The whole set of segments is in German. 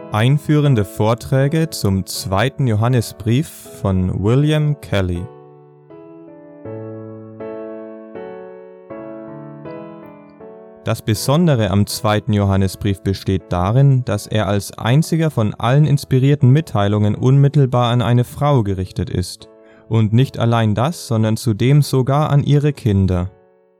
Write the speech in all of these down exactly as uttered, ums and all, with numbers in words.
Einführende Vorträge zum zweiten Johannesbrief von William Kelly. Das Besondere am zweiten Johannesbrief besteht darin, dass er als einziger von allen inspirierten Mitteilungen unmittelbar an eine Frau gerichtet ist. Und nicht allein das, sondern zudem sogar an ihre Kinder.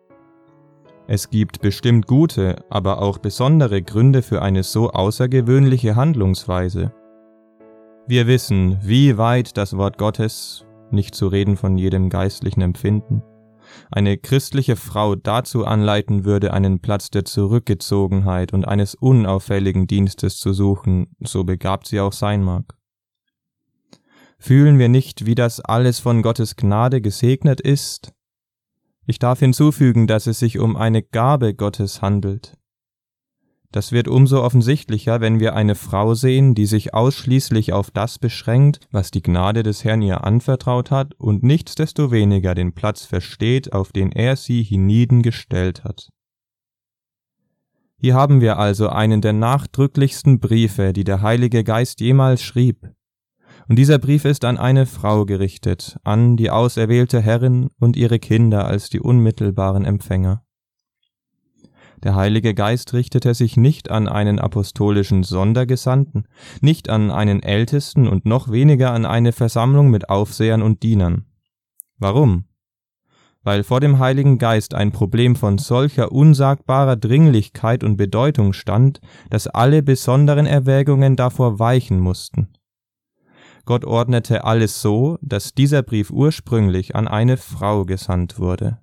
Es gibt bestimmt gute, aber auch besondere Gründe für eine so außergewöhnliche Handlungsweise. Wir wissen, wie weit das Wort Gottes, nicht zu reden von jedem geistlichen Empfinden, eine christliche Frau dazu anleiten würde, einen Platz der Zurückgezogenheit und eines unauffälligen Dienstes zu suchen, so begabt sie auch sein mag. Fühlen wir nicht, wie das alles von Gottes Gnade gesegnet ist? Ich darf hinzufügen, dass es sich um eine Gabe Gottes handelt. Das wird umso offensichtlicher, wenn wir eine Frau sehen, die sich ausschließlich auf das beschränkt, was die Gnade des Herrn ihr anvertraut hat und nichtsdestoweniger den Platz versteht, auf den er sie hienieden gestellt hat. Hier haben wir also einen der nachdrücklichsten Briefe, die der Heilige Geist jemals schrieb. Und dieser Brief ist an eine Frau gerichtet, an die auserwählte Herrin und ihre Kinder als die unmittelbaren Empfänger. Der Heilige Geist richtete sich nicht an einen apostolischen Sondergesandten, nicht an einen Ältesten und noch weniger an eine Versammlung mit Aufsehern und Dienern. Warum? Weil vor dem Heiligen Geist ein Problem von solcher unsagbarer Dringlichkeit und Bedeutung stand, dass alle besonderen Erwägungen davor weichen mussten. Gott ordnete alles so, dass dieser Brief ursprünglich an eine Frau gesandt wurde.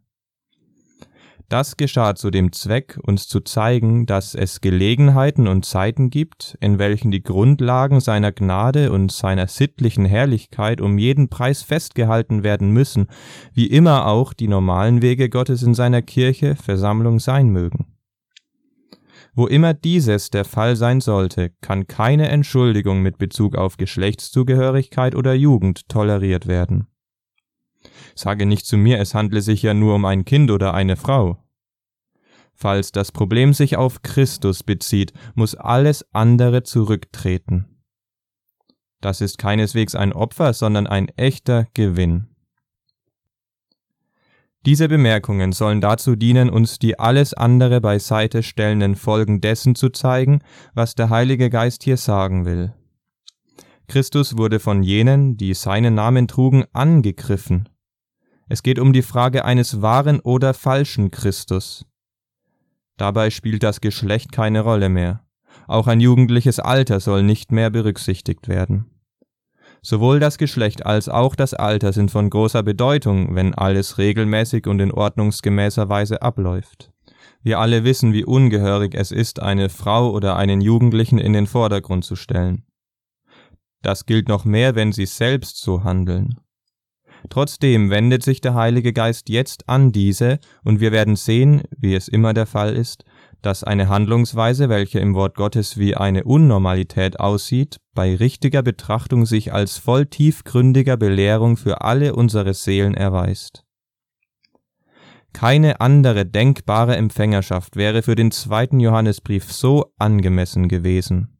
Das geschah zu dem Zweck, uns zu zeigen, dass es Gelegenheiten und Zeiten gibt, in welchen die Grundlagen seiner Gnade und seiner sittlichen Herrlichkeit um jeden Preis festgehalten werden müssen, wie immer auch die normalen Wege Gottes in seiner Kirche, Versammlung sein mögen. Wo immer dieses der Fall sein sollte, kann keine Entschuldigung mit Bezug auf Geschlechtszugehörigkeit oder Jugend toleriert werden. Sage nicht zu mir, es handle sich ja nur um ein Kind oder eine Frau. Falls das Problem sich auf Christus bezieht, muss alles andere zurücktreten. Das ist keineswegs ein Opfer, sondern ein echter Gewinn. Diese Bemerkungen sollen dazu dienen, uns die alles andere beiseite stellenden Folgen dessen zu zeigen, was der Heilige Geist hier sagen will. Christus wurde von jenen, die seinen Namen trugen, angegriffen. Es geht um die Frage eines wahren oder falschen Christus. Dabei spielt das Geschlecht keine Rolle mehr. Auch ein jugendliches Alter soll nicht mehr berücksichtigt werden. Sowohl das Geschlecht als auch das Alter sind von großer Bedeutung, wenn alles regelmäßig und in ordnungsgemäßer Weise abläuft. Wir alle wissen, wie ungehörig es ist, eine Frau oder einen Jugendlichen in den Vordergrund zu stellen. Das gilt noch mehr, wenn sie selbst so handeln. Trotzdem wendet sich der Heilige Geist jetzt an diese, und wir werden sehen, wie es immer der Fall ist, dass eine Handlungsweise, welche im Wort Gottes wie eine Unnormalität aussieht, bei richtiger Betrachtung sich als voll tiefgründiger Belehrung für alle unsere Seelen erweist. Keine andere denkbare Empfängerschaft wäre für den zweiten Johannesbrief so angemessen gewesen.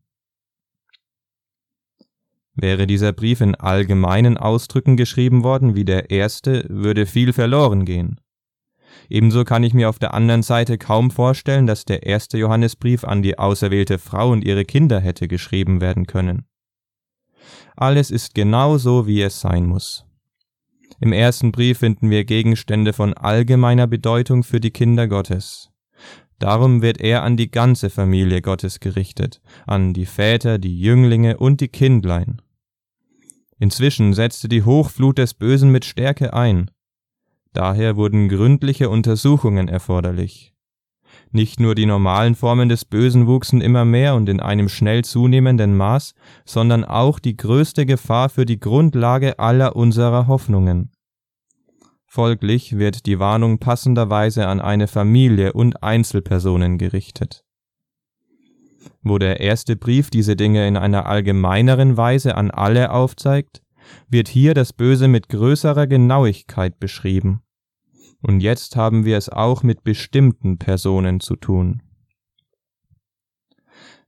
Wäre dieser Brief in allgemeinen Ausdrücken geschrieben worden wie der erste, würde viel verloren gehen. Ebenso kann ich mir auf der anderen Seite kaum vorstellen, dass der erste Johannesbrief an die auserwählte Frau und ihre Kinder hätte geschrieben werden können. Alles ist genau so, wie es sein muss. Im ersten Brief finden wir Gegenstände von allgemeiner Bedeutung für die Kinder Gottes. Darum wird er an die ganze Familie Gottes gerichtet, an die Väter, die Jünglinge und die Kindlein. Inzwischen setzte die Hochflut des Bösen mit Stärke ein. Daher wurden gründliche Untersuchungen erforderlich. Nicht nur die normalen Formen des Bösen wuchsen immer mehr und in einem schnell zunehmenden Maß, sondern auch die größte Gefahr für die Grundlage aller unserer Hoffnungen. Folglich wird die Warnung passenderweise an eine Familie und Einzelpersonen gerichtet. Wo der erste Brief diese Dinge in einer allgemeineren Weise an alle aufzeigt, wird hier das Böse mit größerer Genauigkeit beschrieben. Und jetzt haben wir es auch mit bestimmten Personen zu tun.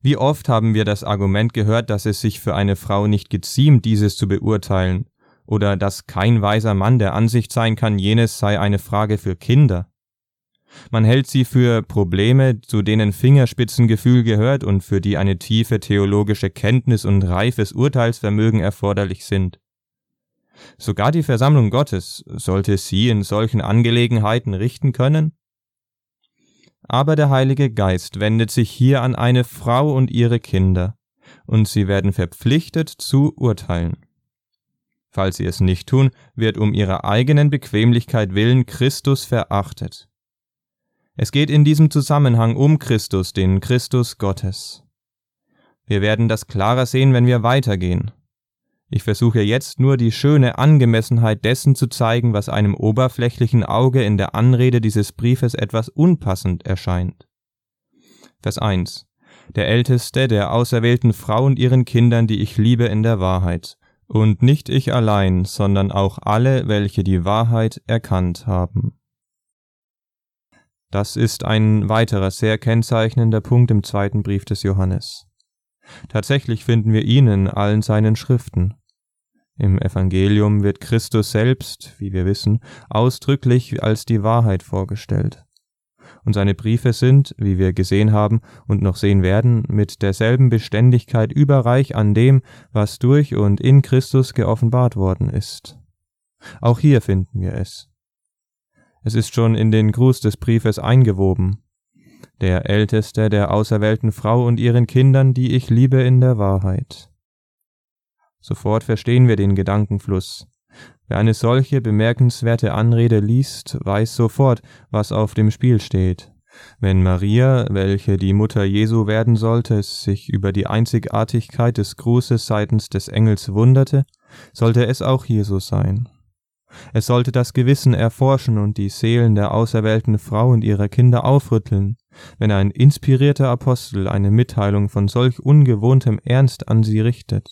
Wie oft haben wir das Argument gehört, dass es sich für eine Frau nicht geziemt, dieses zu beurteilen, oder dass kein weiser Mann der Ansicht sein kann, jenes sei eine Frage für Kinder. Man hält sie für Probleme, zu denen Fingerspitzengefühl gehört und für die eine tiefe theologische Kenntnis und reifes Urteilsvermögen erforderlich sind. Sogar die Versammlung Gottes sollte sie in solchen Angelegenheiten richten können? Aber der Heilige Geist wendet sich hier an eine Frau und ihre Kinder, und sie werden verpflichtet zu urteilen. Falls sie es nicht tun, wird um ihrer eigenen Bequemlichkeit willen Christus verachtet. Es geht in diesem Zusammenhang um Christus, den Christus Gottes. Wir werden das klarer sehen, wenn wir weitergehen. Ich versuche jetzt nur die schöne Angemessenheit dessen zu zeigen, was einem oberflächlichen Auge in der Anrede dieses Briefes etwas unpassend erscheint. Vers eins. Der Älteste der auserwählten Frau und ihren Kindern, die ich liebe in der Wahrheit, und nicht ich allein, sondern auch alle, welche die Wahrheit erkannt haben. Das ist ein weiterer sehr kennzeichnender Punkt im zweiten Brief des Johannes. Tatsächlich finden wir ihn in allen seinen Schriften. Im Evangelium wird Christus selbst, wie wir wissen, ausdrücklich als die Wahrheit vorgestellt. Und seine Briefe sind, wie wir gesehen haben und noch sehen werden, mit derselben Beständigkeit überreich an dem, was durch und in Christus geoffenbart worden ist. Auch hier finden wir es. Es ist schon in den Gruß des Briefes eingewoben. Der Älteste der auserwählten Frau und ihren Kindern, die ich liebe in der Wahrheit. Sofort verstehen wir den Gedankenfluss. Wer eine solche bemerkenswerte Anrede liest, weiß sofort, was auf dem Spiel steht. Wenn Maria, welche die Mutter Jesu werden sollte, sich über die Einzigartigkeit des Grußes seitens des Engels wunderte, sollte es auch hier so sein. Es sollte das Gewissen erforschen und die Seelen der auserwählten Frau und ihrer Kinder aufrütteln, wenn ein inspirierter Apostel eine Mitteilung von solch ungewohntem Ernst an sie richtet.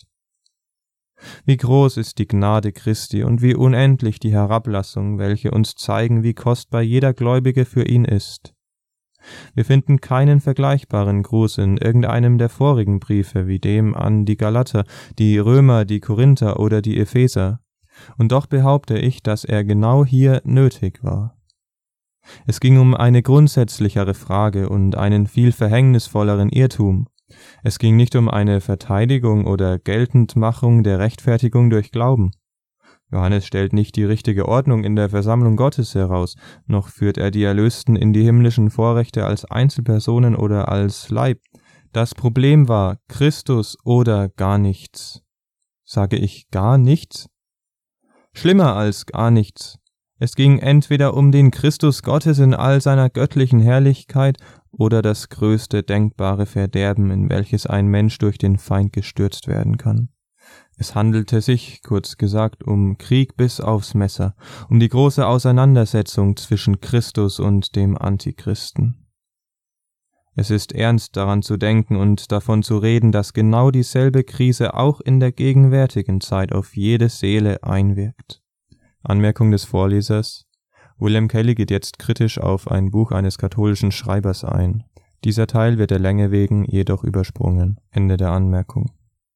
Wie groß ist die Gnade Christi und wie unendlich die Herablassung, welche uns zeigen, wie kostbar jeder Gläubige für ihn ist. Wir finden keinen vergleichbaren Gruß in irgendeinem der vorigen Briefe wie dem an die Galater, die Römer, die Korinther oder die Epheser. Und doch behaupte ich, dass er genau hier nötig war. Es ging um eine grundsätzlichere Frage und einen viel verhängnisvolleren Irrtum. Es ging nicht um eine Verteidigung oder Geltendmachung der Rechtfertigung durch Glauben. Johannes stellt nicht die richtige Ordnung in der Versammlung Gottes heraus, noch führt er die Erlösten in die himmlischen Vorrechte als Einzelpersonen oder als Leib. Das Problem war Christus oder gar nichts. Sage ich gar nichts? Schlimmer als gar nichts. Es ging entweder um den Christus Gottes in all seiner göttlichen Herrlichkeit oder das größte denkbare Verderben, in welches ein Mensch durch den Feind gestürzt werden kann. Es handelte sich, kurz gesagt, um Krieg bis aufs Messer, um die große Auseinandersetzung zwischen Christus und dem Antichristen. Es ist ernst daran zu denken und davon zu reden, dass genau dieselbe Krise auch in der gegenwärtigen Zeit auf jede Seele einwirkt. Anmerkung des Vorlesers: William Kelly geht jetzt kritisch auf ein Buch eines katholischen Schreibers ein. Dieser Teil wird der Länge wegen jedoch übersprungen. Ende der Anmerkung.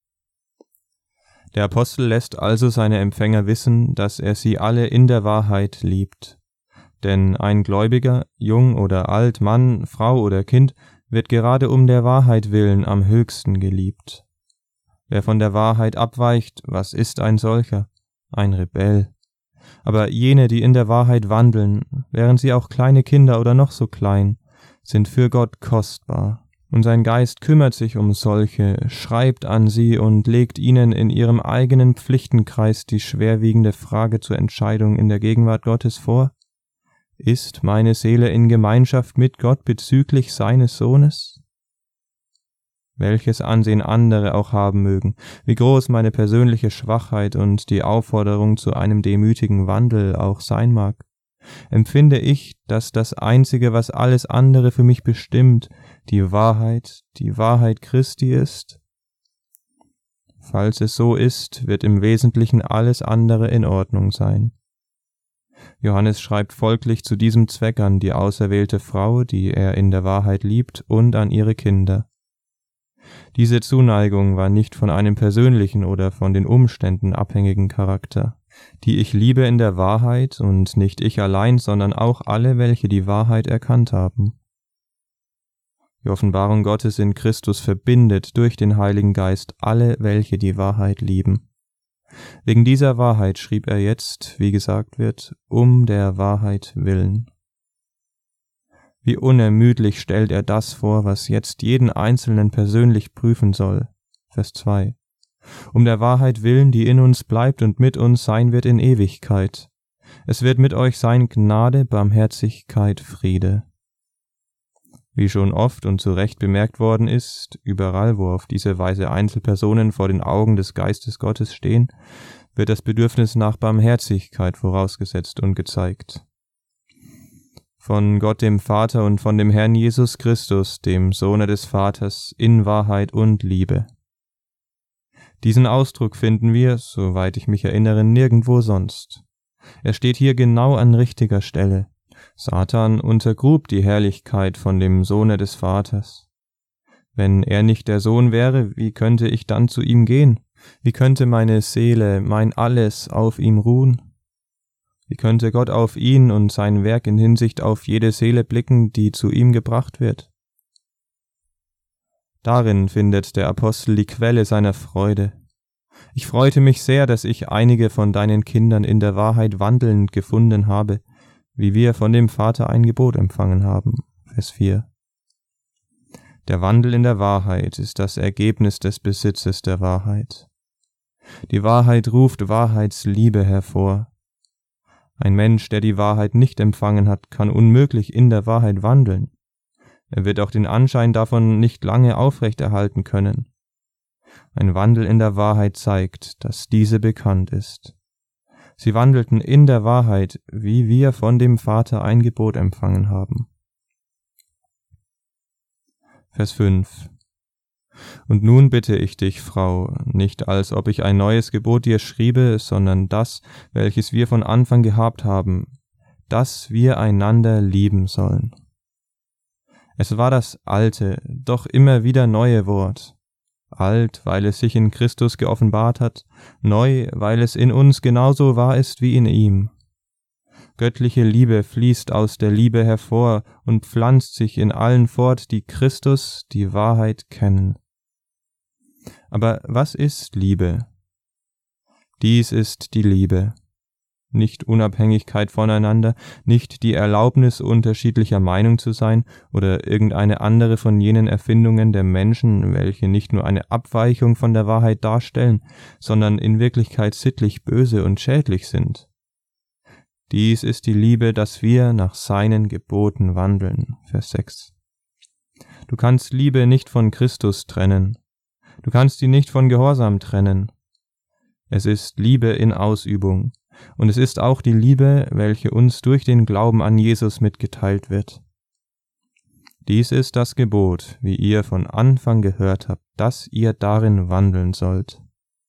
Der Apostel lässt also seine Empfänger wissen, dass er sie alle in der Wahrheit liebt. Denn ein Gläubiger, jung oder alt, Mann, Frau oder Kind, wird gerade um der Wahrheit willen am höchsten geliebt. Wer von der Wahrheit abweicht, was ist ein solcher? Ein Rebell. Aber jene, die in der Wahrheit wandeln, wären sie auch kleine Kinder oder noch so klein, sind für Gott kostbar. Und sein Geist kümmert sich um solche, schreibt an sie und legt ihnen in ihrem eigenen Pflichtenkreis die schwerwiegende Frage zur Entscheidung in der Gegenwart Gottes vor: Ist meine Seele in Gemeinschaft mit Gott bezüglich seines Sohnes? Welches Ansehen andere auch haben mögen, wie groß meine persönliche Schwachheit und die Aufforderung zu einem demütigen Wandel auch sein mag, empfinde ich, dass das Einzige, was alles andere für mich bestimmt, die Wahrheit, die Wahrheit Christi ist. Falls es so ist, wird im Wesentlichen alles andere in Ordnung sein. Johannes schreibt folglich zu diesem Zweck an die auserwählte Frau, die er in der Wahrheit liebt, und an ihre Kinder. Diese Zuneigung war nicht von einem persönlichen oder von den Umständen abhängigen Charakter. Die ich liebe in der Wahrheit, und nicht ich allein, sondern auch alle, welche die Wahrheit erkannt haben. Die Offenbarung Gottes in Christus verbindet durch den Heiligen Geist alle, welche die Wahrheit lieben. Wegen dieser Wahrheit schrieb er jetzt, wie gesagt wird, um der Wahrheit willen. Wie unermüdlich stellt er das vor, was jetzt jeden Einzelnen persönlich prüfen soll. Vers zwei. Um der Wahrheit willen, die in uns bleibt und mit uns sein wird in Ewigkeit. Es wird mit euch sein Gnade, Barmherzigkeit, Friede. Wie schon oft und zu Recht bemerkt worden ist, überall, wo auf diese Weise Einzelpersonen vor den Augen des Geistes Gottes stehen, wird das Bedürfnis nach Barmherzigkeit vorausgesetzt und gezeigt. Von Gott dem Vater und von dem Herrn Jesus Christus, dem Sohne des Vaters, in Wahrheit und Liebe. Diesen Ausdruck finden wir, soweit ich mich erinnere, nirgendwo sonst. Er steht hier genau an richtiger Stelle. Satan untergrub die Herrlichkeit von dem Sohne des Vaters. Wenn er nicht der Sohn wäre, wie könnte ich dann zu ihm gehen? Wie könnte meine Seele, mein Alles auf ihm ruhen? Wie könnte Gott auf ihn und sein Werk in Hinsicht auf jede Seele blicken, die zu ihm gebracht wird? Darin findet der Apostel die Quelle seiner Freude. Ich freute mich sehr, dass ich einige von deinen Kindern in der Wahrheit wandelnd gefunden habe, wie wir von dem Vater ein Gebot empfangen haben. Vers vier. Der Wandel in der Wahrheit ist das Ergebnis des Besitzes der Wahrheit. Die Wahrheit ruft Wahrheitsliebe hervor. Ein Mensch, der die Wahrheit nicht empfangen hat, kann unmöglich in der Wahrheit wandeln. Er wird auch den Anschein davon nicht lange aufrechterhalten können. Ein Wandel in der Wahrheit zeigt, dass diese bekannt ist. Sie wandelten in der Wahrheit, wie wir von dem Vater ein Gebot empfangen haben. Vers fünf. Und nun bitte ich dich, Frau, nicht als ob ich ein neues Gebot dir schriebe, sondern das, welches wir von Anfang gehabt haben, dass wir einander lieben sollen. Es war das alte, doch immer wieder neue Wort. Alt, weil es sich in Christus geoffenbart hat, neu, weil es in uns genauso wahr ist wie in ihm. Göttliche Liebe fließt aus der Liebe hervor und pflanzt sich in allen fort, die Christus, die Wahrheit kennen. Aber was ist Liebe? Dies ist die Liebe. Nicht Unabhängigkeit voneinander, nicht die Erlaubnis, unterschiedlicher Meinung zu sein oder irgendeine andere von jenen Erfindungen der Menschen, welche nicht nur eine Abweichung von der Wahrheit darstellen, sondern in Wirklichkeit sittlich böse und schädlich sind. Dies ist die Liebe, dass wir nach seinen Geboten wandeln. Vers sechs. Du kannst Liebe nicht von Christus trennen. Du kannst sie nicht von Gehorsam trennen. Es ist Liebe in Ausübung. Und es ist auch die Liebe, welche uns durch den Glauben an Jesus mitgeteilt wird. Dies ist das Gebot, wie ihr von Anfang gehört habt, dass ihr darin wandeln sollt.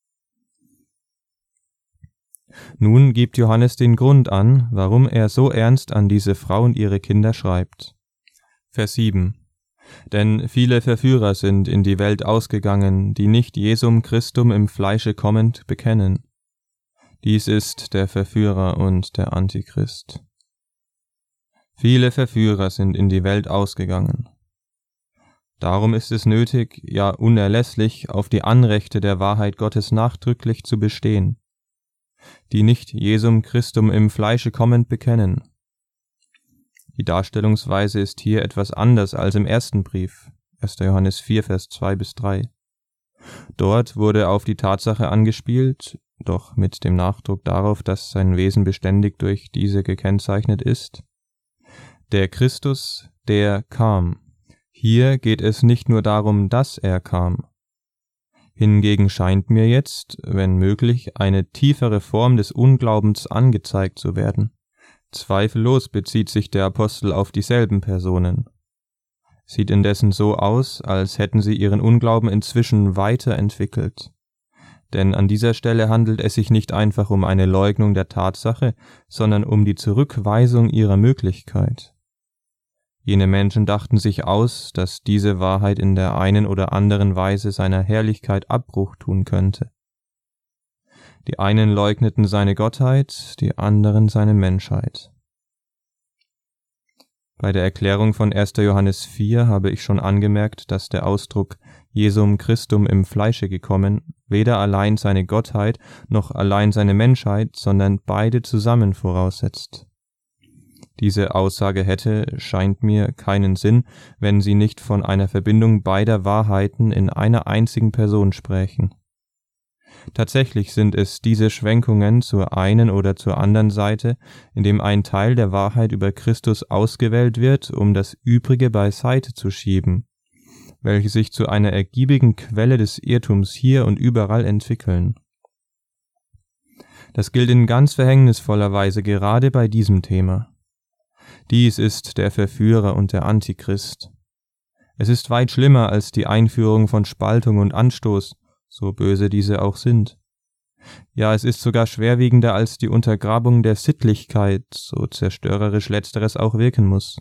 Nun gibt Johannes den Grund an, warum er so ernst an diese Frau und ihre Kinder schreibt. Vers sieben. Denn viele Verführer sind in die Welt ausgegangen, die nicht Jesum Christum im Fleische kommend bekennen. Dies ist der Verführer und der Antichrist. Viele Verführer sind in die Welt ausgegangen. Darum ist es nötig, ja unerlässlich, auf die Anrechte der Wahrheit Gottes nachdrücklich zu bestehen, die nicht Jesum Christum im Fleische kommend bekennen. Die Darstellungsweise ist hier etwas anders als im ersten Brief, erster Johannes vier, Vers zwei bis drei. Dort wurde auf die Tatsache angespielt, doch mit dem Nachdruck darauf, dass sein Wesen beständig durch diese gekennzeichnet ist. Der Christus, der kam. Hier geht es nicht nur darum, dass er kam. Hingegen scheint mir jetzt, wenn möglich, eine tiefere Form des Unglaubens angezeigt zu werden. Zweifellos bezieht sich der Apostel auf dieselben Personen. Sieht indessen so aus, als hätten sie ihren Unglauben inzwischen weiterentwickelt. Denn an dieser Stelle handelt es sich nicht einfach um eine Leugnung der Tatsache, sondern um die Zurückweisung ihrer Möglichkeit. Jene Menschen dachten sich aus, dass diese Wahrheit in der einen oder anderen Weise seiner Herrlichkeit Abbruch tun könnte. Die einen leugneten seine Gottheit, die anderen seine Menschheit. Bei der Erklärung von erster Johannes vier habe ich schon angemerkt, dass der Ausdruck Jesum Christum im Fleische gekommen weder allein seine Gottheit noch allein seine Menschheit, sondern beide zusammen voraussetzt. Diese Aussage hätte, scheint mir, keinen Sinn, wenn sie nicht von einer Verbindung beider Wahrheiten in einer einzigen Person sprächen. Tatsächlich sind es diese Schwenkungen zur einen oder zur anderen Seite, indem ein Teil der Wahrheit über Christus ausgewählt wird, um das Übrige beiseite zu schieben, welche sich zu einer ergiebigen Quelle des Irrtums hier und überall entwickeln. Das gilt in ganz verhängnisvoller Weise gerade bei diesem Thema. Dies ist der Verführer und der Antichrist. Es ist weit schlimmer als die Einführung von Spaltung und Anstoß, so böse diese auch sind. Ja, es ist sogar schwerwiegender als die Untergrabung der Sittlichkeit, so zerstörerisch letzteres auch wirken muss.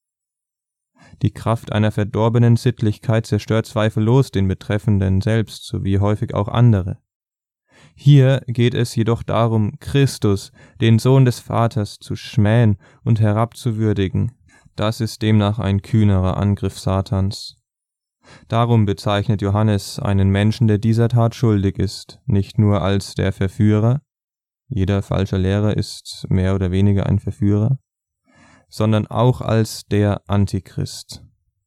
Die Kraft einer verdorbenen Sittlichkeit zerstört zweifellos den Betreffenden selbst sowie häufig auch andere. Hier geht es jedoch darum, Christus, den Sohn des Vaters, zu schmähen und herabzuwürdigen. Das ist demnach ein kühnerer Angriff Satans. Darum bezeichnet Johannes einen Menschen, der dieser Tat schuldig ist, nicht nur als der Verführer, jeder falsche Lehrer ist mehr oder weniger ein Verführer, sondern auch als der Antichrist.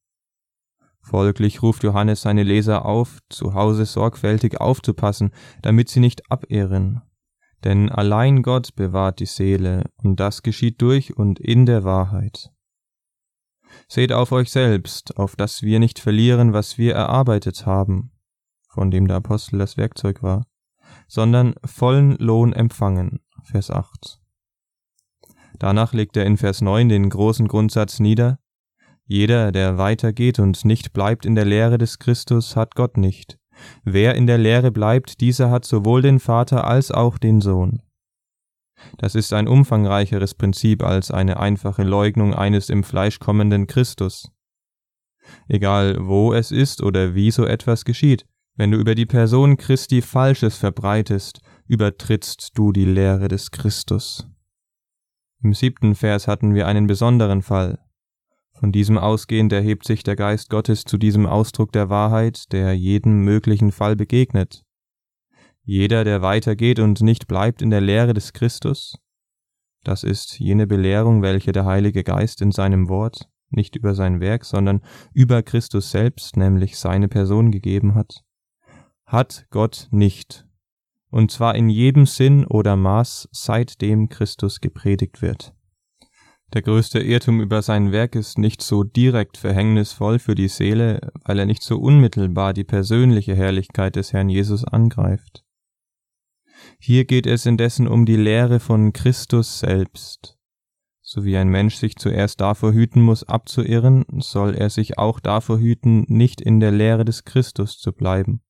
Folglich ruft Johannes seine Leser auf, zu Hause sorgfältig aufzupassen, damit sie nicht abirren. Denn allein Gott bewahrt die Seele, und das geschieht durch und in der Wahrheit. Seht auf euch selbst, auf dass wir nicht verlieren, was wir erarbeitet haben, von dem der Apostel das Werkzeug war, sondern vollen Lohn empfangen. Vers acht. Danach legt er in Vers neun den großen Grundsatz nieder: Jeder, der weitergeht und nicht bleibt in der Lehre des Christus, hat Gott nicht. Wer in der Lehre bleibt, dieser hat sowohl den Vater als auch den Sohn. Das ist ein umfangreicheres Prinzip als eine einfache Leugnung eines im Fleisch kommenden Christus. Egal wo es ist oder wie so etwas geschieht, wenn du über die Person Christi Falsches verbreitest, übertrittst du die Lehre des Christus. Im siebten Vers hatten wir einen besonderen Fall. Von diesem ausgehend erhebt sich der Geist Gottes zu diesem Ausdruck der Wahrheit, der jedem möglichen Fall begegnet. Jeder, der weitergeht und nicht bleibt in der Lehre des Christus, das ist jene Belehrung, welche der Heilige Geist in seinem Wort, nicht über sein Werk, sondern über Christus selbst, nämlich seine Person gegeben hat, hat Gott nicht, und zwar in jedem Sinn oder Maß, seitdem Christus gepredigt wird. Der größte Irrtum über sein Werk ist nicht so direkt verhängnisvoll für die Seele, weil er nicht so unmittelbar die persönliche Herrlichkeit des Herrn Jesus angreift. Hier geht es indessen um die Lehre von Christus selbst. So wie ein Mensch sich zuerst davor hüten muss, abzuirren, soll er sich auch davor hüten, nicht in der Lehre des Christus zu bleiben.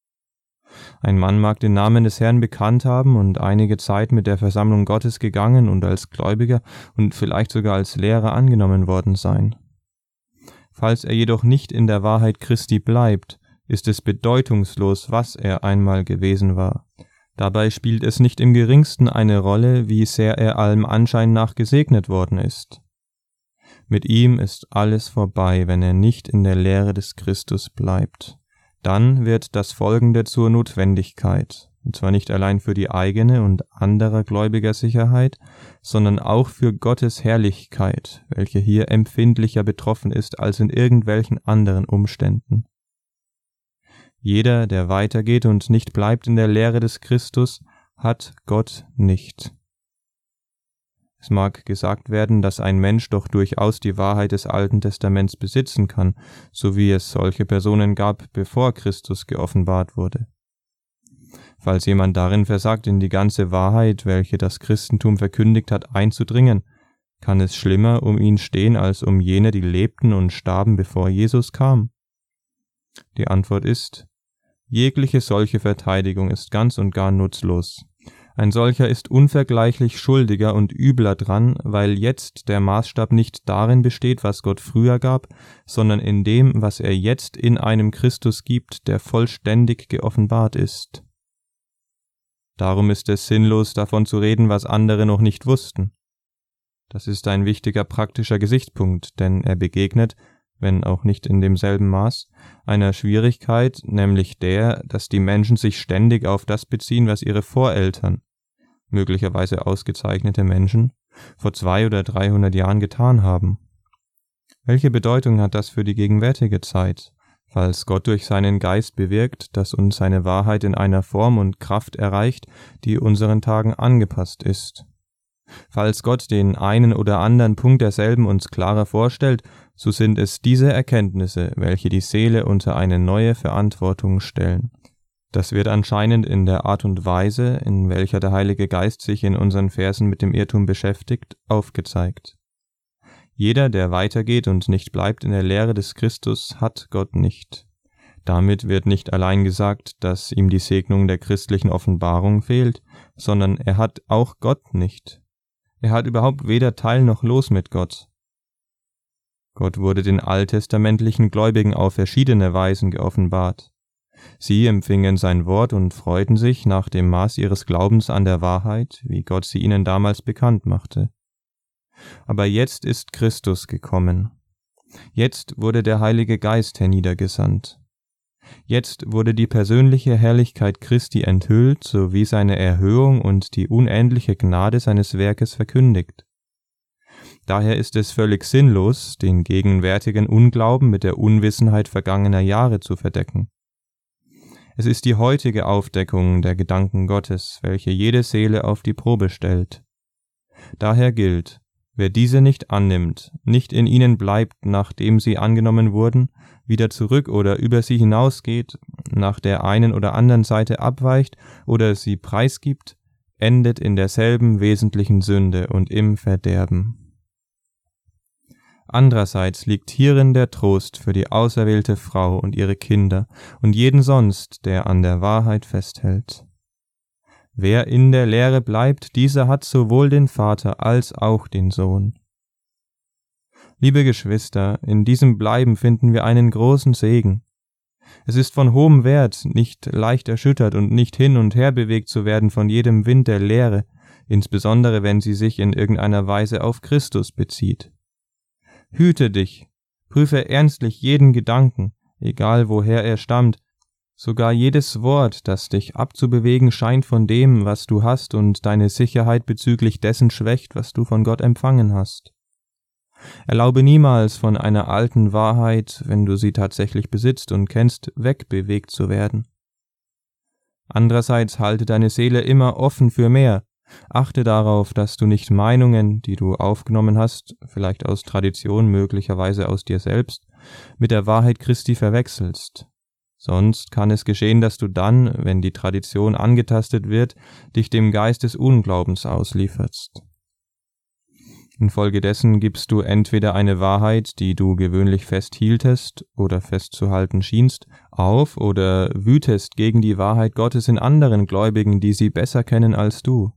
Ein Mann mag den Namen des Herrn bekannt haben und einige Zeit mit der Versammlung Gottes gegangen und als Gläubiger und vielleicht sogar als Lehrer angenommen worden sein. Falls er jedoch nicht in der Wahrheit Christi bleibt, ist es bedeutungslos, was er einmal gewesen war. Dabei spielt es nicht im geringsten eine Rolle, wie sehr er allem Anschein nach gesegnet worden ist. Mit ihm ist alles vorbei, wenn er nicht in der Lehre des Christus bleibt. Dann wird das Folgende zur Notwendigkeit, und zwar nicht allein für die eigene und anderer Gläubiger Sicherheit, sondern auch für Gottes Herrlichkeit, welche hier empfindlicher betroffen ist als in irgendwelchen anderen Umständen. Jeder, der weitergeht und nicht bleibt in der Lehre des Christus, hat Gott nicht. Es mag gesagt werden, dass ein Mensch doch durchaus die Wahrheit des Alten Testaments besitzen kann, so wie es solche Personen gab, bevor Christus geoffenbart wurde. Falls jemand darin versagt, in die ganze Wahrheit, welche das Christentum verkündigt hat, einzudringen, kann es schlimmer um ihn stehen als um jene, die lebten und starben, bevor Jesus kam? Die Antwort ist: Jegliche solche Verteidigung ist ganz und gar nutzlos. Ein solcher ist unvergleichlich schuldiger und übler dran, weil jetzt der Maßstab nicht darin besteht, was Gott früher gab, sondern in dem, was er jetzt in einem Christus gibt, der vollständig geoffenbart ist. Darum ist es sinnlos, davon zu reden, was andere noch nicht wussten. Das ist ein wichtiger praktischer Gesichtspunkt, denn er begegnet, wenn auch nicht in demselben Maß, einer Schwierigkeit, nämlich der, dass die Menschen sich ständig auf das beziehen, was ihre Voreltern, möglicherweise ausgezeichnete Menschen, vor zwei oder dreihundert Jahren getan haben. Welche Bedeutung hat das für die gegenwärtige Zeit, falls Gott durch seinen Geist bewirkt, dass uns seine Wahrheit in einer Form und Kraft erreicht, die unseren Tagen angepasst ist? Falls Gott den einen oder anderen Punkt derselben uns klarer vorstellt, so sind es diese Erkenntnisse, welche die Seele unter eine neue Verantwortung stellen. Das wird anscheinend in der Art und Weise, in welcher der Heilige Geist sich in unseren Versen mit dem Irrtum beschäftigt, aufgezeigt. Jeder, der weitergeht und nicht bleibt in der Lehre des Christus, hat Gott nicht. Damit wird nicht allein gesagt, dass ihm die Segnung der christlichen Offenbarung fehlt, sondern er hat auch Gott nicht. Er hat überhaupt weder Teil noch Los mit Gott. Gott wurde den alttestamentlichen Gläubigen auf verschiedene Weisen geoffenbart. Sie empfingen sein Wort und freuten sich nach dem Maß ihres Glaubens an der Wahrheit, wie Gott sie ihnen damals bekannt machte. Aber jetzt ist Christus gekommen. Jetzt wurde der Heilige Geist herniedergesandt. Jetzt wurde die persönliche Herrlichkeit Christi enthüllt, sowie seine Erhöhung und die unendliche Gnade seines Werkes verkündigt. Daher ist es völlig sinnlos, den gegenwärtigen Unglauben mit der Unwissenheit vergangener Jahre zu verdecken. Es ist die heutige Aufdeckung der Gedanken Gottes, welche jede Seele auf die Probe stellt. Daher gilt, wer diese nicht annimmt, nicht in ihnen bleibt, nachdem sie angenommen wurden, wieder zurück oder über sie hinausgeht, nach der einen oder anderen Seite abweicht oder sie preisgibt, endet in derselben wesentlichen Sünde und im Verderben. Andererseits liegt hierin der Trost für die auserwählte Frau und ihre Kinder und jeden sonst, der an der Wahrheit festhält. Wer in der Lehre bleibt, dieser hat sowohl den Vater als auch den Sohn. Liebe Geschwister, in diesem Bleiben finden wir einen großen Segen. Es ist von hohem Wert, nicht leicht erschüttert und nicht hin und her bewegt zu werden von jedem Wind der Lehre, insbesondere wenn sie sich in irgendeiner Weise auf Christus bezieht. Hüte dich, prüfe ernstlich jeden Gedanken, egal woher er stammt, sogar jedes Wort, das dich abzubewegen scheint von dem, was du hast und deine Sicherheit bezüglich dessen schwächt, was du von Gott empfangen hast. Erlaube niemals von einer alten Wahrheit, wenn du sie tatsächlich besitzt und kennst, wegbewegt zu werden. Andererseits halte deine Seele immer offen für mehr. Achte darauf, dass du nicht Meinungen, die du aufgenommen hast, vielleicht aus Tradition, möglicherweise aus dir selbst, mit der Wahrheit Christi verwechselst. Sonst kann es geschehen, dass du dann, wenn die Tradition angetastet wird, dich dem Geist des Unglaubens auslieferst. Infolgedessen gibst du entweder eine Wahrheit, die du gewöhnlich festhieltest oder festzuhalten schienst, auf oder wütest gegen die Wahrheit Gottes in anderen Gläubigen, die sie besser kennen als du.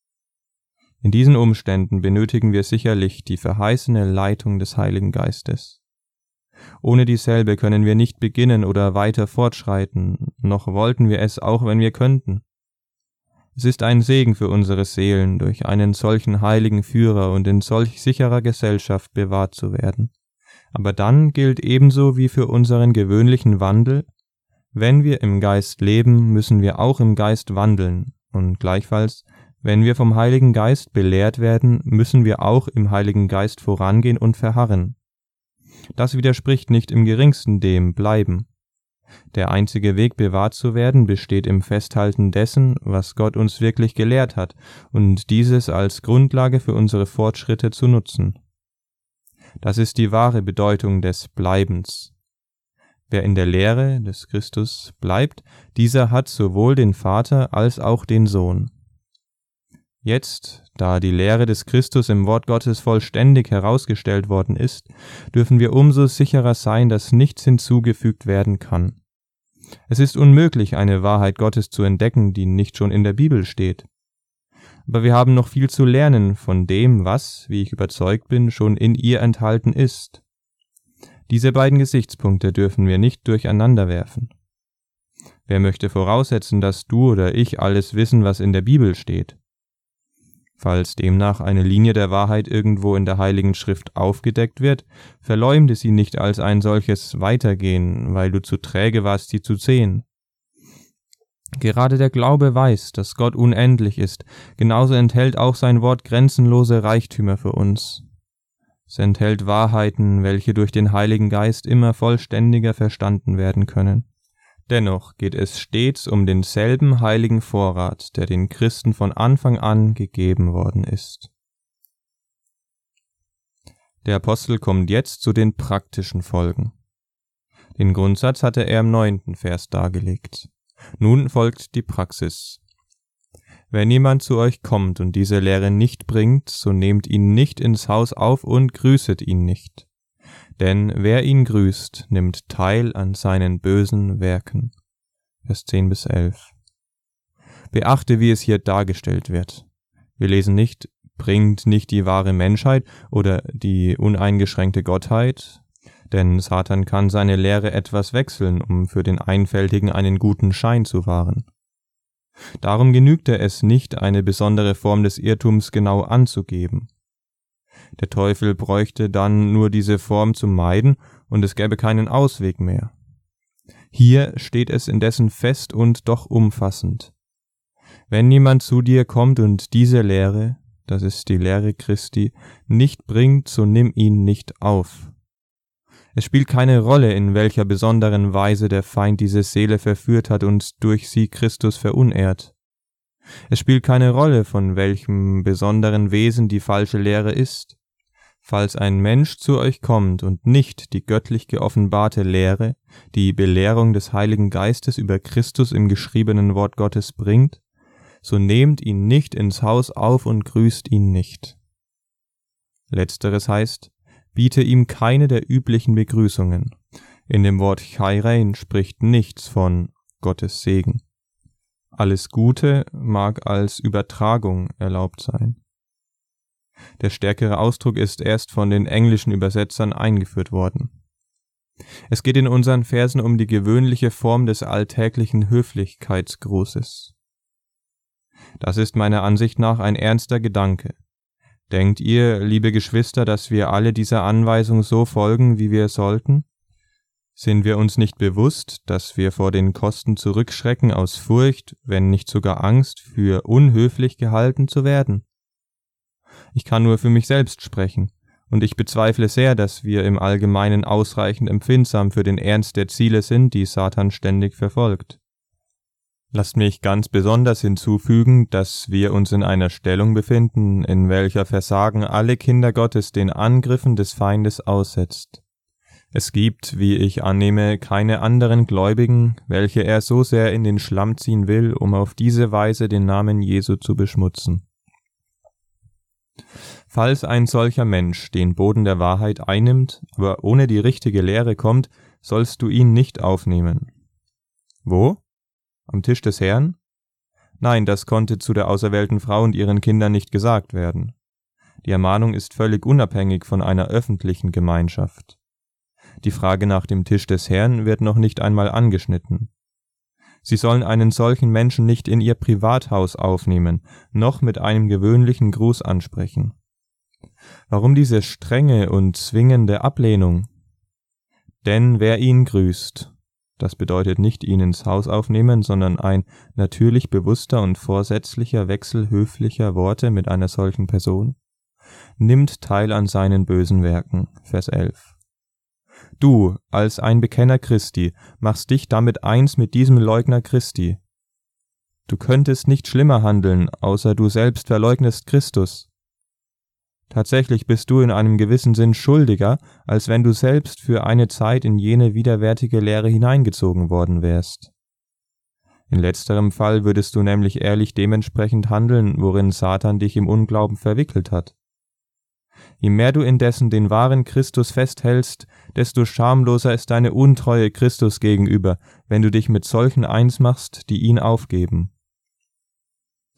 In diesen Umständen benötigen wir sicherlich die verheißene Leitung des Heiligen Geistes. Ohne dieselbe können wir nicht beginnen oder weiter fortschreiten, noch wollten wir es auch, wenn wir könnten. Es ist ein Segen für unsere Seelen, durch einen solchen heiligen Führer und in solch sicherer Gesellschaft bewahrt zu werden. Aber dann gilt ebenso wie für unseren gewöhnlichen Wandel, wenn wir im Geist leben, müssen wir auch im Geist wandeln, und gleichfalls, wenn wir vom Heiligen Geist belehrt werden, müssen wir auch im Heiligen Geist vorangehen und verharren. Das widerspricht nicht im geringsten dem Bleiben. Der einzige Weg, bewahrt zu werden, besteht im Festhalten dessen, was Gott uns wirklich gelehrt hat, und dieses als Grundlage für unsere Fortschritte zu nutzen. Das ist die wahre Bedeutung des Bleibens. Wer in der Lehre des Christus bleibt, dieser hat sowohl den Vater als auch den Sohn. Jetzt, da die Lehre des Christus im Wort Gottes vollständig herausgestellt worden ist, dürfen wir umso sicherer sein, dass nichts hinzugefügt werden kann. Es ist unmöglich, eine Wahrheit Gottes zu entdecken, die nicht schon in der Bibel steht. aber wir haben noch viel zu lernen von dem, was, wie ich überzeugt bin, schon in ihr enthalten ist. Diese beiden Gesichtspunkte dürfen wir nicht durcheinander werfen. Wer möchte voraussetzen, dass du oder ich alles wissen, was in der Bibel steht? Falls demnach eine Linie der Wahrheit irgendwo in der Heiligen Schrift aufgedeckt wird, verleumde sie nicht als ein solches Weitergehen, weil du zu träge warst, sie zu sehen. Gerade der Glaube weiß, dass Gott unendlich ist, genauso enthält auch sein Wort grenzenlose Reichtümer für uns. Es enthält Wahrheiten, welche durch den Heiligen Geist immer vollständiger verstanden werden können. Dennoch geht es stets um denselben heiligen Vorrat, der den Christen von Anfang an gegeben worden ist. Der Apostel kommt jetzt zu den praktischen Folgen. Den Grundsatz hatte er im neunten Vers dargelegt. Nun folgt die Praxis. Wenn jemand zu euch kommt und diese Lehre nicht bringt, so nehmt ihn nicht ins Haus auf und grüßet ihn nicht. Denn wer ihn grüßt, nimmt teil an seinen bösen Werken. Vers zehn bis elf. Beachte, wie es hier dargestellt wird. Wir lesen nicht, bringt nicht die wahre Menschheit oder die uneingeschränkte Gottheit, denn Satan kann seine Lehre etwas wechseln, um für den Einfältigen einen guten Schein zu wahren. Darum genügte es nicht, eine besondere Form des Irrtums genau anzugeben. Der Teufel bräuchte dann nur diese Form zu meiden, und es gäbe keinen Ausweg mehr. Hier steht es indessen fest und doch umfassend. Wenn jemand zu dir kommt und diese Lehre, das ist die Lehre Christi, nicht bringt, so nimm ihn nicht auf. Es spielt keine Rolle, in welcher besonderen Weise der Feind diese Seele verführt hat und durch sie Christus verunehrt. Es spielt keine Rolle, von welchem besonderen Wesen die falsche Lehre ist. Falls ein Mensch zu euch kommt und nicht die göttlich geoffenbarte Lehre, die Belehrung des Heiligen Geistes über Christus im geschriebenen Wort Gottes bringt, so nehmt ihn nicht ins Haus auf und grüßt ihn nicht. Letzteres heißt, biete ihm keine der üblichen Begrüßungen. In dem Wort Chairein spricht nichts von Gottes Segen. Alles Gute mag als Übertragung erlaubt sein. Der stärkere Ausdruck ist erst von den englischen Übersetzern eingeführt worden. Es geht in unseren Versen um die gewöhnliche Form des alltäglichen Höflichkeitsgrußes. Das ist meiner Ansicht nach ein ernster Gedanke. Denkt ihr, liebe Geschwister, dass wir alle dieser Anweisung so folgen, wie wir sollten? Sind wir uns nicht bewusst, dass wir vor den Kosten zurückschrecken aus Furcht, wenn nicht sogar Angst, für unhöflich gehalten zu werden? Ich kann nur für mich selbst sprechen, und ich bezweifle sehr, dass wir im Allgemeinen ausreichend empfindsam für den Ernst der Ziele sind, die Satan ständig verfolgt. Lasst mich ganz besonders hinzufügen, dass wir uns in einer Stellung befinden, in welcher Versagen alle Kinder Gottes den Angriffen des Feindes aussetzt. Es gibt, wie ich annehme, keine anderen Gläubigen, welche er so sehr in den Schlamm ziehen will, um auf diese Weise den Namen Jesu zu beschmutzen. Falls ein solcher Mensch den Boden der Wahrheit einnimmt, aber ohne die richtige Lehre kommt, sollst du ihn nicht aufnehmen. Wo? Am Tisch des Herrn? Nein, das konnte zu der auserwählten Frau und ihren Kindern nicht gesagt werden. Die Ermahnung ist völlig unabhängig von einer öffentlichen Gemeinschaft. Die Frage nach dem Tisch des Herrn wird noch nicht einmal angeschnitten. Sie sollen einen solchen Menschen nicht in ihr Privathaus aufnehmen, noch mit einem gewöhnlichen Gruß ansprechen. Warum diese strenge und zwingende Ablehnung? Denn wer ihn grüßt, das bedeutet nicht ihn ins Haus aufnehmen, sondern ein natürlich bewusster und vorsätzlicher Wechsel höflicher Worte mit einer solchen Person, nimmt teil an seinen bösen Werken. Vers elf. Du, als ein Bekenner Christi, machst dich damit eins mit diesem Leugner Christi. Du könntest nicht schlimmer handeln, außer du selbst verleugnest Christus. Tatsächlich bist du in einem gewissen Sinn schuldiger, als wenn du selbst für eine Zeit in jene widerwärtige Lehre hineingezogen worden wärst. In letzterem Fall würdest du nämlich ehrlich dementsprechend handeln, worin Satan dich im Unglauben verwickelt hat. Je mehr du indessen den wahren Christus festhältst, desto schamloser ist deine Untreue Christus gegenüber, wenn du dich mit solchen eins machst, die ihn aufgeben.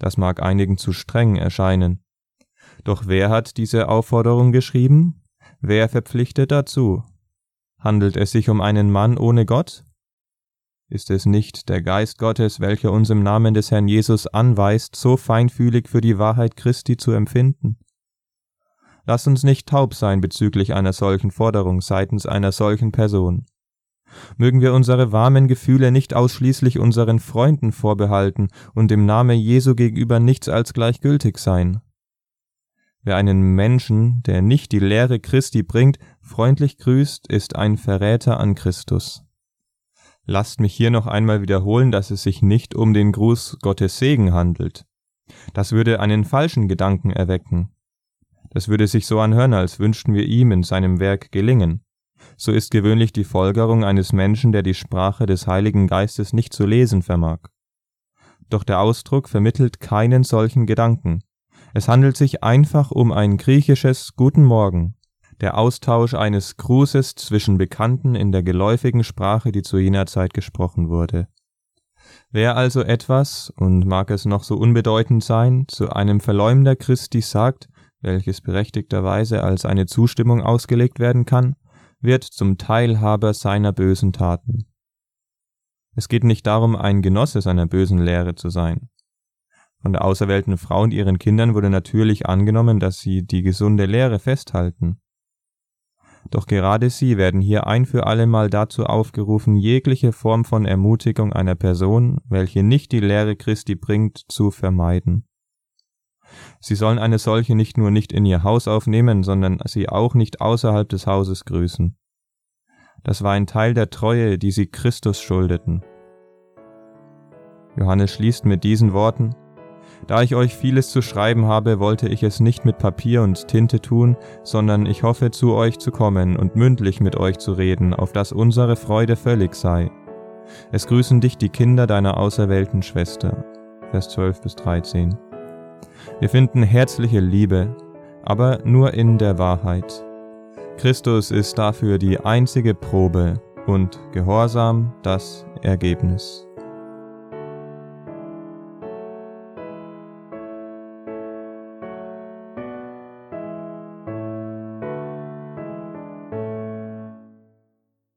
Das mag einigen zu streng erscheinen. Doch wer hat diese Aufforderung geschrieben? Wer verpflichtet dazu? Handelt es sich um einen Mann ohne Gott? Ist es nicht der Geist Gottes, welcher uns im Namen des Herrn Jesus anweist, so feinfühlig für die Wahrheit Christi zu empfinden? Lass uns nicht taub sein bezüglich einer solchen Forderung seitens einer solchen Person. Mögen wir unsere warmen Gefühle nicht ausschließlich unseren Freunden vorbehalten und dem Namen Jesu gegenüber nichts als gleichgültig sein. Wer einen Menschen, der nicht die Lehre Christi bringt, freundlich grüßt, ist ein Verräter an Christus. Lasst mich hier noch einmal wiederholen, dass es sich nicht um den Gruß Gottes Segen handelt. Das würde einen falschen Gedanken erwecken. Das würde sich so anhören, als wünschten wir ihm in seinem Werk gelingen. So ist gewöhnlich die Folgerung eines Menschen, der die Sprache des Heiligen Geistes nicht zu lesen vermag. Doch der Ausdruck vermittelt keinen solchen Gedanken. Es handelt sich einfach um ein griechisches Guten Morgen, der Austausch eines Grußes zwischen Bekannten in der geläufigen Sprache, die zu jener Zeit gesprochen wurde. Wer also etwas, und mag es noch so unbedeutend sein, zu einem Verleumder Christi sagt, welches berechtigterweise als eine Zustimmung ausgelegt werden kann, wird zum Teilhaber seiner bösen Taten. Es geht nicht darum, ein Genosse seiner bösen Lehre zu sein. Von der auserwählten Frau und ihren Kindern wurde natürlich angenommen, dass sie die gesunde Lehre festhalten. Doch gerade sie werden hier ein für allemal dazu aufgerufen, jegliche Form von Ermutigung einer Person, welche nicht die Lehre Christi bringt, zu vermeiden. Sie sollen eine solche nicht nur nicht in ihr Haus aufnehmen, sondern sie auch nicht außerhalb des Hauses grüßen. Das war ein Teil der Treue, die sie Christus schuldeten. Johannes schließt mit diesen Worten: Da ich euch vieles zu schreiben habe, wollte ich es nicht mit Papier und Tinte tun, sondern ich hoffe, zu euch zu kommen und mündlich mit euch zu reden, auf dass unsere Freude völlig sei. Es grüßen dich die Kinder deiner auserwählten Schwester. Vers zwölf bis dreizehn. Wir finden herzliche Liebe, aber nur in der Wahrheit. Christus ist dafür die einzige Probe und Gehorsam das Ergebnis.